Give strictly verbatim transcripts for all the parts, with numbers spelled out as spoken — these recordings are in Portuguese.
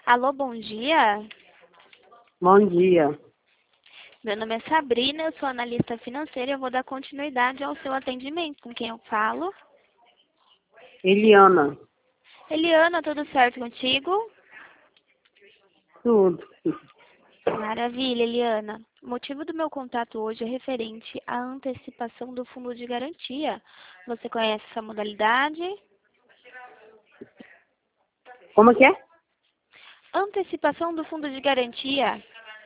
Alô, bom dia. Bom dia. Meu nome é Sabrina, eu sou analista financeira e eu vou dar continuidade ao seu atendimento. Com quem eu falo? Eliana. Eliana, tudo certo contigo? Tudo. Maravilha, Eliana. O motivo do meu contato hoje é referente à antecipação do fundo de garantia. Você conhece essa modalidade? Como que é? Antecipação do fundo de garantia.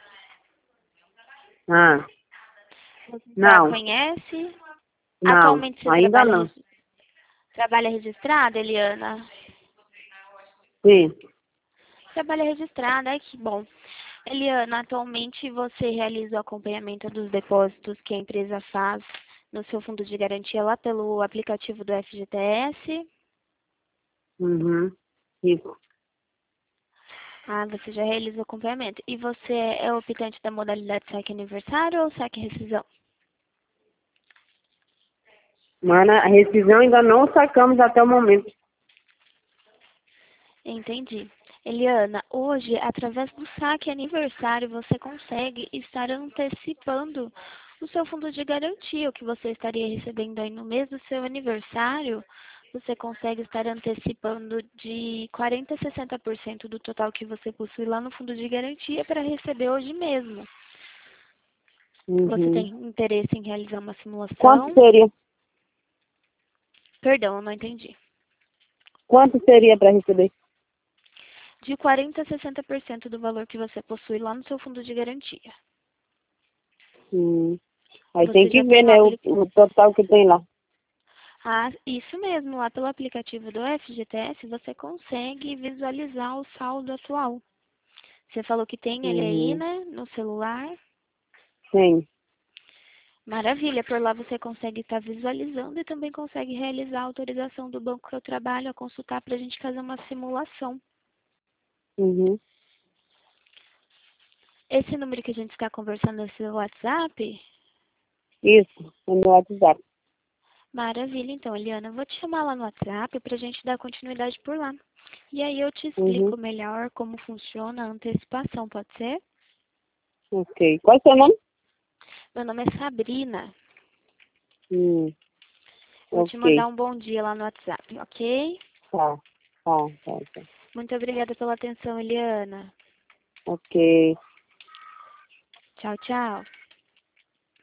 Ah, Você já não, conhece? não, Atualmente você ainda trabalha, não. regi- trabalha registrada, Eliana? Sim. Trabalha registrada, ai que bom. Eliana, atualmente você realiza o acompanhamento dos depósitos que a empresa faz no seu fundo de garantia lá pelo aplicativo do F G T S? Uhum. Isso. Ah, você já realiza o acompanhamento. E você é optante da modalidade saque aniversário ou saque rescisão? Mas a rescisão ainda não sacamos até o momento. Entendi. Eliana, hoje, através do saque aniversário, você consegue estar antecipando o seu fundo de garantia, o que você estaria recebendo aí no mês do seu aniversário, você consegue estar antecipando de quarenta a sessenta por cento do total que você possui lá no fundo de garantia para receber hoje mesmo. Você Uhum. tem interesse em realizar uma Quanto simulação? seria? Perdão, eu não entendi. Quanto seria para receber? De quarenta a sessenta por cento do valor que você possui lá no seu fundo de garantia. Hum. Aí tem Você que já ver, tem o né, o, aplicativo. o total que tem lá. Ah, isso mesmo, lá pelo aplicativo do F G T S você consegue visualizar o saldo atual. Você falou que tem ele aí, Uhum. né, no celular. Sim. Maravilha, por lá você consegue estar visualizando e também consegue realizar a autorização do banco que eu trabalho a consultar para a gente fazer uma simulação. Uhum. Esse número que a gente está conversando é seu WhatsApp? Isso, no meu WhatsApp. Maravilha, então, Eliana, eu vou te chamar lá no WhatsApp para a gente dar continuidade por lá. E aí eu te Uhum. explico melhor como funciona a antecipação, pode ser? Ok. Qual é o seu nome? Meu nome é Sabrina. Hum. Vou te mandar Ok. um bom dia lá no WhatsApp, ok? Tá. Tá, tá, tá. Muito obrigada pela atenção, Eliana. Ok. Tchau, tchau.